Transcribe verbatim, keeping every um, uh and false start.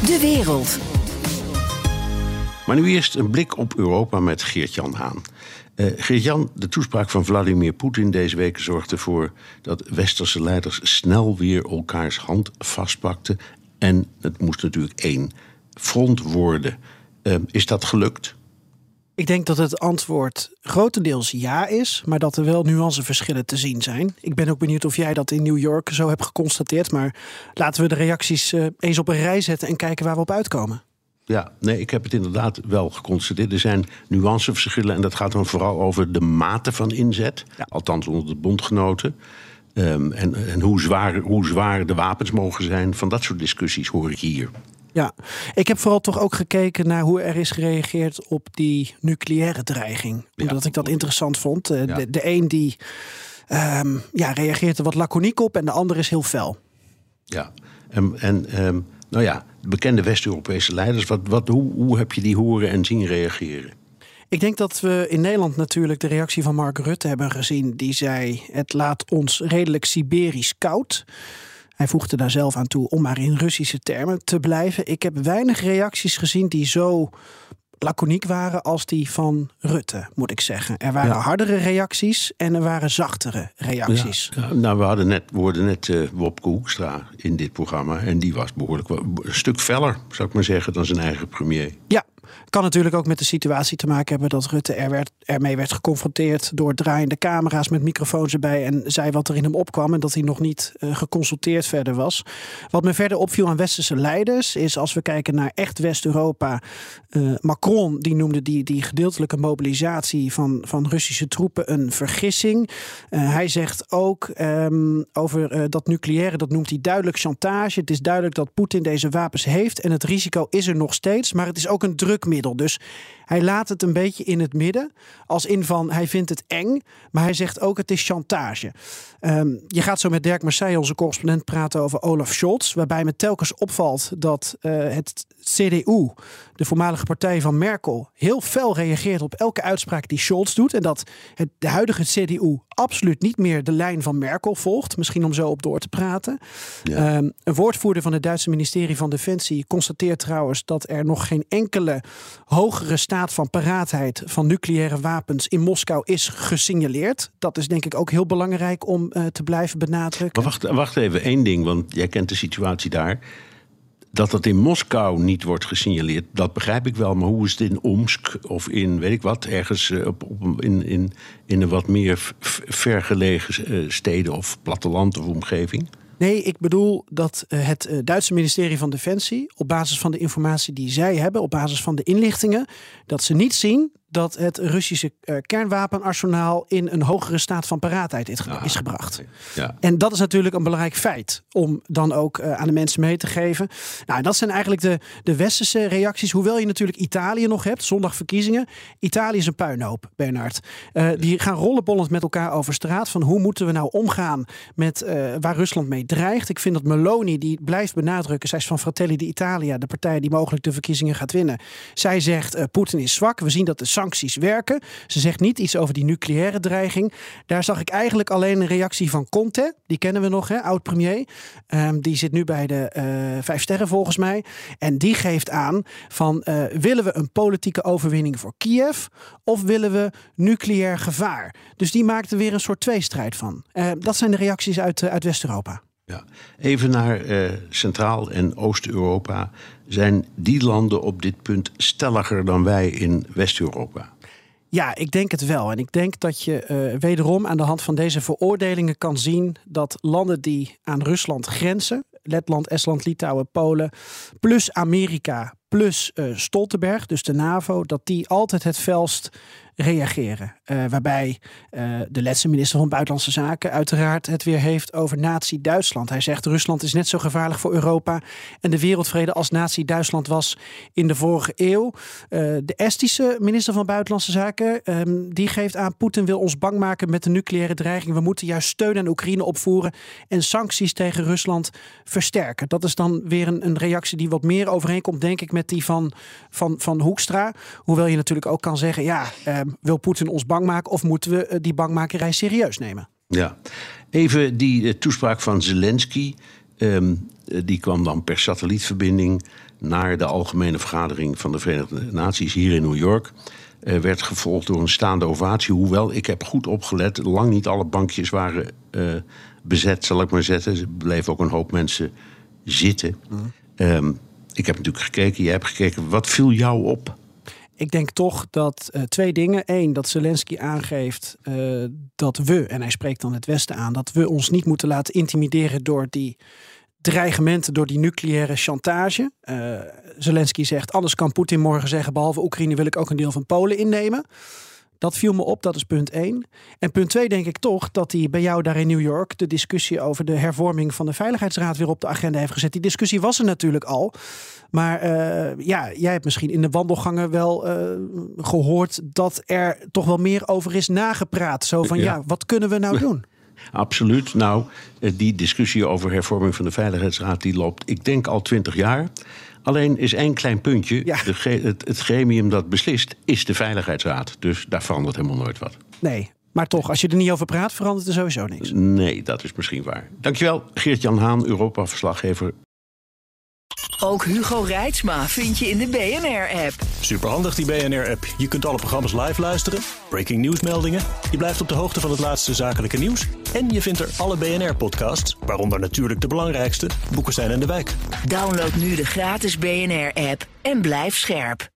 De wereld. Maar nu eerst een blik op Europa met Geert-Jan Haan. Uh, Geert-Jan, de toespraak van Vladimir Poetin deze week zorgde ervoor dat westerse leiders snel weer elkaars hand vastpakten. En het moest natuurlijk één front worden. Uh, is dat gelukt? Ik denk dat het antwoord grotendeels ja is, maar dat er wel nuanceverschillen te zien zijn. Ik ben ook benieuwd of jij dat in New York zo hebt geconstateerd. Maar laten we de reacties uh, eens op een rij zetten en kijken waar we op uitkomen. Ja, nee, ik heb het inderdaad wel geconstateerd. Er zijn nuanceverschillen en dat gaat dan vooral over de mate van inzet. Ja. Althans onder de bondgenoten. Um, en en hoe, zwaar, hoe zwaar de wapens mogen zijn. Van dat soort discussies hoor ik hier. Ja, ik heb vooral toch ook gekeken naar hoe er is gereageerd op die nucleaire dreiging. Omdat ja. ik dat interessant vond. Uh, ja. De, de een die um, ja, reageert er wat laconiek op en de ander is heel fel. Ja, en, en um, nou ja, de bekende West-Europese leiders, wat, wat, hoe, hoe heb je die horen en zien reageren? Ik denk dat we in Nederland natuurlijk de reactie van Mark Rutte hebben gezien. Die zei, het laat ons redelijk Siberisch koud. Hij voegde daar zelf aan toe om maar in Russische termen te blijven. Ik heb weinig reacties gezien die zo laconiek waren als die van Rutte, moet ik zeggen. Er waren ja. hardere reacties en er waren zachtere reacties. Ja, ja, nou, we hadden net, we hoorden net uh, Wopke Hoekstra in dit programma. En die was behoorlijk een stuk feller, zou ik maar zeggen, dan zijn eigen premier. Ja. Kan natuurlijk ook met de situatie te maken hebben dat Rutte er werd, ermee werd geconfronteerd door draaiende camera's met microfoons erbij en zei wat er in hem opkwam en dat hij nog niet uh, geconsulteerd verder was. Wat me verder opviel aan westerse leiders is als we kijken naar echt West-Europa. Uh, Macron die noemde die, die gedeeltelijke mobilisatie van, van Russische troepen een vergissing. Uh, hij zegt ook um, over uh, dat nucleaire, dat noemt hij duidelijk chantage. Het is duidelijk dat Poetin deze wapens heeft en het risico is er nog steeds, maar het is ook een drukmiddel. Dus hij laat het een beetje in het midden. Als in van, hij vindt het eng. Maar hij zegt ook, het is chantage. Um, je gaat zo met Dirk Marseille, onze correspondent, praten over Olaf Scholz. Waarbij me telkens opvalt dat uh, het C D U, de voormalige partij van Merkel, heel fel reageert op elke uitspraak die Scholz doet. En dat het, de huidige C D U absoluut niet meer de lijn van Merkel volgt. Misschien om zo op door te praten. Ja. Um, een woordvoerder van het Duitse ministerie van Defensie constateert trouwens dat er nog geen enkele hogere staat van paraatheid van nucleaire wapens in Moskou is gesignaleerd. Dat is denk ik ook heel belangrijk om uh, te blijven benadrukken. Maar wacht, wacht even, één ding, want jij kent de situatie daar. Dat dat in Moskou niet wordt gesignaleerd, dat begrijp ik wel. Maar hoe is het in Omsk of in, weet ik wat, ergens uh, op, op, in, in, in een wat meer vergelegen uh, steden of platteland of omgeving? Nee, ik bedoel dat het Duitse ministerie van Defensie, op basis van de informatie die zij hebben, op basis van de inlichtingen, dat ze niet zien dat het Russische uh, kernwapenarsenaal in een hogere staat van paraatheid is, ge- ah, is gebracht. Ja. En dat is natuurlijk een belangrijk feit om dan ook uh, aan de mensen mee te geven. Nou, dat zijn eigenlijk de, de westerse reacties. Hoewel je natuurlijk Italië nog hebt, zondag verkiezingen. Italië is een puinhoop, Bernard. Uh, die gaan rollenbollend met elkaar over straat van hoe moeten we nou omgaan met uh, waar Rusland mee dreigt. Ik vind dat Meloni, die blijft benadrukken, zij is van Fratelli d'Italia, de partij die mogelijk de verkiezingen gaat winnen. Zij zegt, uh, Poetin is zwak, we zien dat de sancties werken. Ze zegt niet iets over die nucleaire dreiging. Daar zag ik eigenlijk alleen een reactie van Conte. Die kennen we nog, hè, oud-premier. Um, die zit nu bij de uh, Vijf Sterren volgens mij. En die geeft aan van uh, willen we een politieke overwinning voor Kiev of willen we nucleair gevaar? Dus die maakt er weer een soort tweestrijd van. Uh, dat zijn de reacties uit, uh, uit West-Europa. Ja. Even naar uh, Centraal- en Oost-Europa. Zijn die landen op dit punt stelliger dan wij in West-Europa? Ja, ik denk het wel. En ik denk dat je uh, wederom aan de hand van deze veroordelingen kan zien dat landen die aan Rusland grenzen, Letland, Estland, Litouwen, Polen, plus Amerika, plus uh, Stoltenberg, dus de NAVO, dat die altijd het felst reageren. Uh, waarbij uh, de Letse minister van Buitenlandse Zaken uiteraard het weer heeft over nazi-Duitsland. Hij zegt Rusland is net zo gevaarlijk voor Europa en de wereldvrede als nazi-Duitsland was in de vorige eeuw. Uh, de Estische minister van Buitenlandse Zaken um, die geeft aan Poetin wil ons bang maken met de nucleaire dreiging. We moeten juist steun aan Oekraïne opvoeren en sancties tegen Rusland versterken. Dat is dan weer een, een reactie die wat meer overeenkomt, denk ik, met die van, van, van Hoekstra. Hoewel je natuurlijk ook kan zeggen, ja, uh, wil Poetin ons bang maken of moeten we uh, die bangmakerij serieus nemen? Ja, even die uh, toespraak van Zelensky. Um, die kwam dan per satellietverbinding naar de Algemene Vergadering van de Verenigde Naties hier in New York. Uh, werd gevolgd door een staande ovatie. Hoewel, ik heb goed opgelet, lang niet alle bankjes waren uh, bezet, zal ik maar zeggen. Er bleven ook een hoop mensen zitten. Mm. Um, ik heb natuurlijk gekeken, jij hebt gekeken. Wat viel jou op? Ik denk toch dat uh, twee dingen. Eén, dat Zelensky aangeeft uh, dat we, en hij spreekt dan het Westen aan, dat we ons niet moeten laten intimideren door die dreigementen, door die nucleaire chantage. Uh, Zelensky zegt, alles kan Poetin morgen zeggen, behalve Oekraïne wil ik ook een deel van Polen innemen. Dat viel me op, dat is punt één. En punt twee denk ik toch dat hij bij jou daar in New York de discussie over de hervorming van de Veiligheidsraad weer op de agenda heeft gezet. Die discussie was er natuurlijk al. Maar uh, ja, jij hebt misschien in de wandelgangen wel uh, gehoord dat er toch wel meer over is nagepraat. Zo van ja, ja wat kunnen we nou doen? Absoluut. Nou, die discussie over hervorming van de Veiligheidsraad die loopt, ik denk al twintig jaar. Alleen is één klein puntje. Ja. De, het, het gremium dat beslist is de Veiligheidsraad. Dus daar verandert helemaal nooit wat. Nee, maar toch, als je er niet over praat, verandert er sowieso niks. Nee, dat is misschien waar. Dankjewel, Geert-Jan Haan, Europa-verslaggever. Ook Hugo Reitsma vind je in de B N R-app. Superhandig die B N R-app. Je kunt alle programma's live luisteren, breaking nieuwsmeldingen. Je blijft op de hoogte van het laatste zakelijke nieuws. En je vindt er alle B N R-podcasts, waaronder natuurlijk de belangrijkste, Boekenstein en de Wijk. Download nu de gratis B N R-app en blijf scherp.